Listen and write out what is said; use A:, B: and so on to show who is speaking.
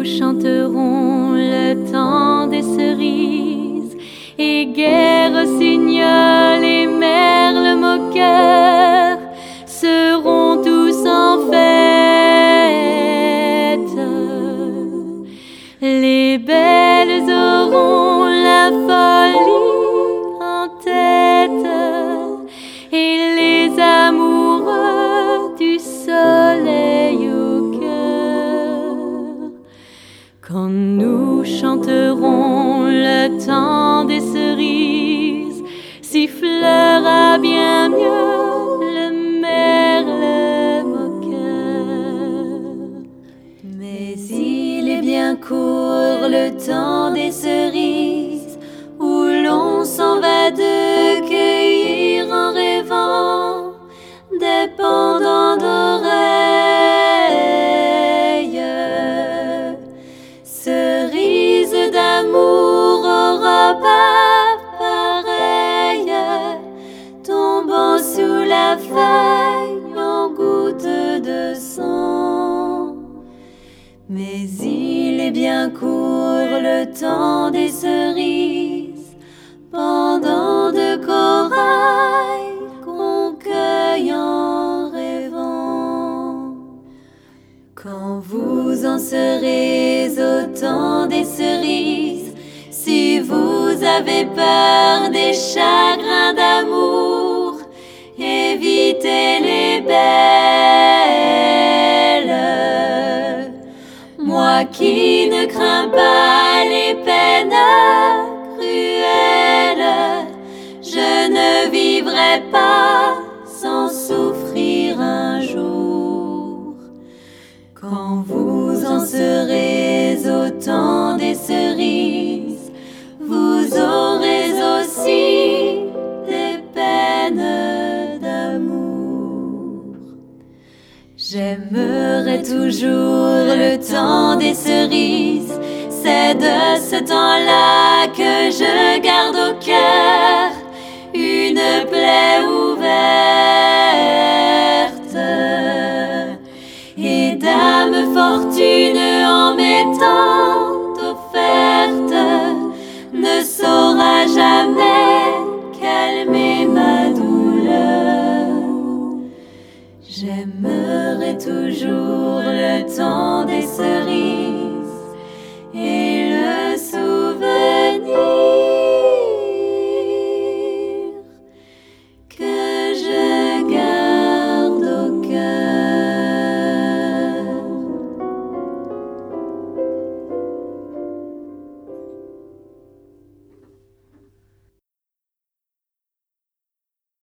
A: chanterons le temps des cerises, et gai rossignol et merle moqueur seront tous en fête. Les belles auront la folie en tête, et les amoureux du soleil au cœur. Quand nous chanterons le temps des cerises, sifflera bien mieux le merle moqueur. Mais il est bien court le temps des cerises, où l'on s'en va de cueillir en rêvant des pendants d'oreilles. Cerise d'amour aux robes pareilles, tombant sous la feuille en gouttes de sang. Mais il est bien court le temps des cerises, pendant de corail qu'on cueille en rêvant. Quand vous en serez au temps des cerises, si vous avez peur des chagrins d'amour, évitez les belles. Moi qui ne crains pas les peines cruelles, je ne vivrai pas sans souffrir un jour. Quand vous en serez au temps des cerises, vous aurez aussi des peines d'amour. J'aimerai toujours le temps des cerises, c'est de ce temps-là que je